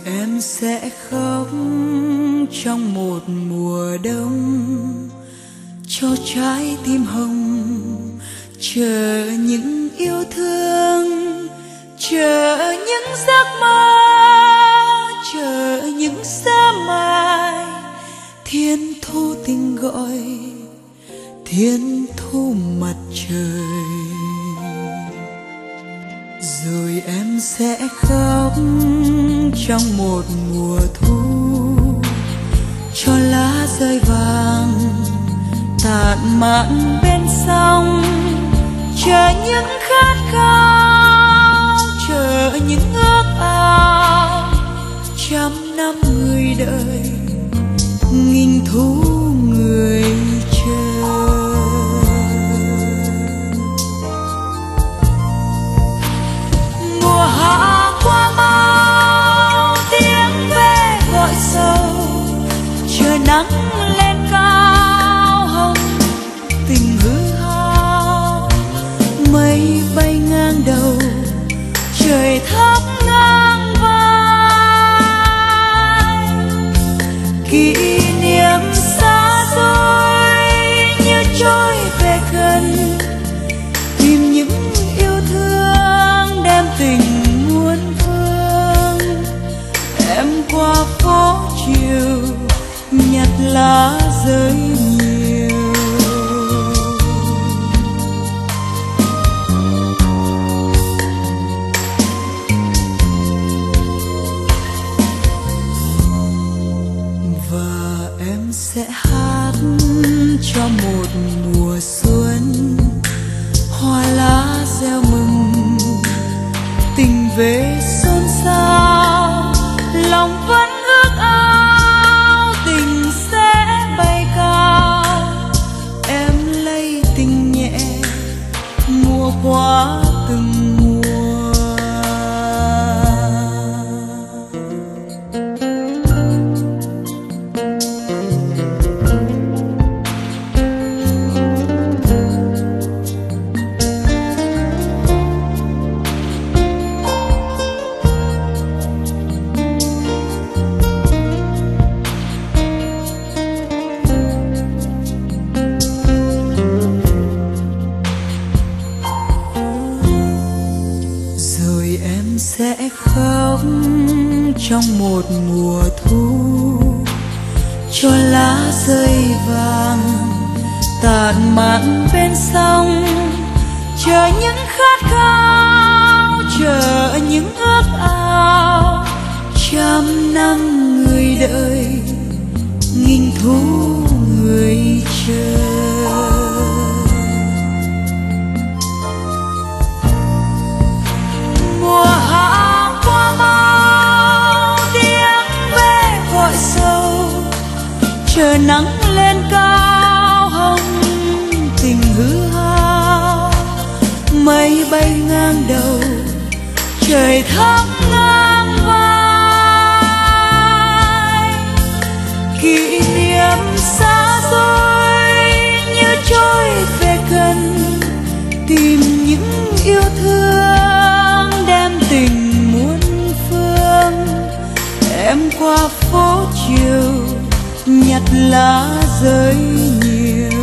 em sẽ khóc trong một mùa đông, cho trái tim hồng chờ những yêu thương, chờ những giấc mơ, chờ những sớm mai. Thiên thu tình gọi, thiên thu mặt trời, rồi em sẽ khóc trong một mùa thu, cho lá rơi vàng tàn mạn bên sông, chờ những khát khao, chờ những ước ao. Trăm năm người đợi, nghìn thu người chờ. Mùa hạ qua bao tiếng ve gọi sầu, chờ nắng lên cao hồng tình hư hao. Mây bay ngang đầu, trời thấp ngang vai. Kỷ niệm xa xôi như trôi về gần, tìm những yêu thương đem tình muôn phương. Em qua phố chiều nhặt lá rơi nhiều, và em sẽ hát cho một mùa xuân. Hoa lá reo mừng, tình về xôn xao, lòng vẫn ước ao tình sẽ bay cao. Em lấy tình nhẹ mùa qua từng mùa. Sẽ khóc trong một mùa thu, cho lá rơi vàng tàn mạn bên sông, chờ những khát khao, chờ những ước ao. Trăm năm người đợi, nghìn thu người chờ. Mùa hạ qua bao tiếng ve gọi sầu, chờ nắng lên cao hồng tình hư hao. Mây bay ngang đầu, trời thấp ngang vai. Kỷ niệm xa xôi như trôi về gần, tìm những yêu thương đem tình muôn phương. Em qua phố chiều nhặt lá rơi nhiều,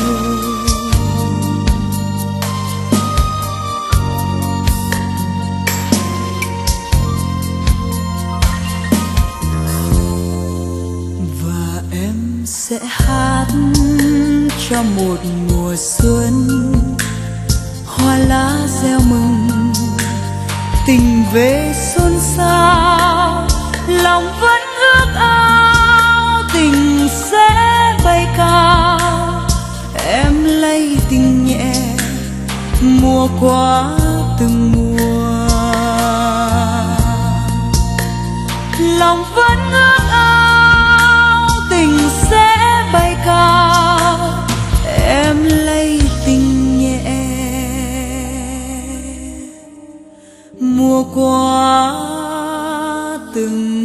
và em sẽ hát cho một mùa xuân. Hoa lá reo mừng, tình về xôn xao, lòng vẫn ước ao tình sẽ bay cao. Em lấy tình nhẹ mùa qua từng mùa, lòng vẫn ước ao tình sẽ bay cao. Em lấy tình nhẹ mùa qua từng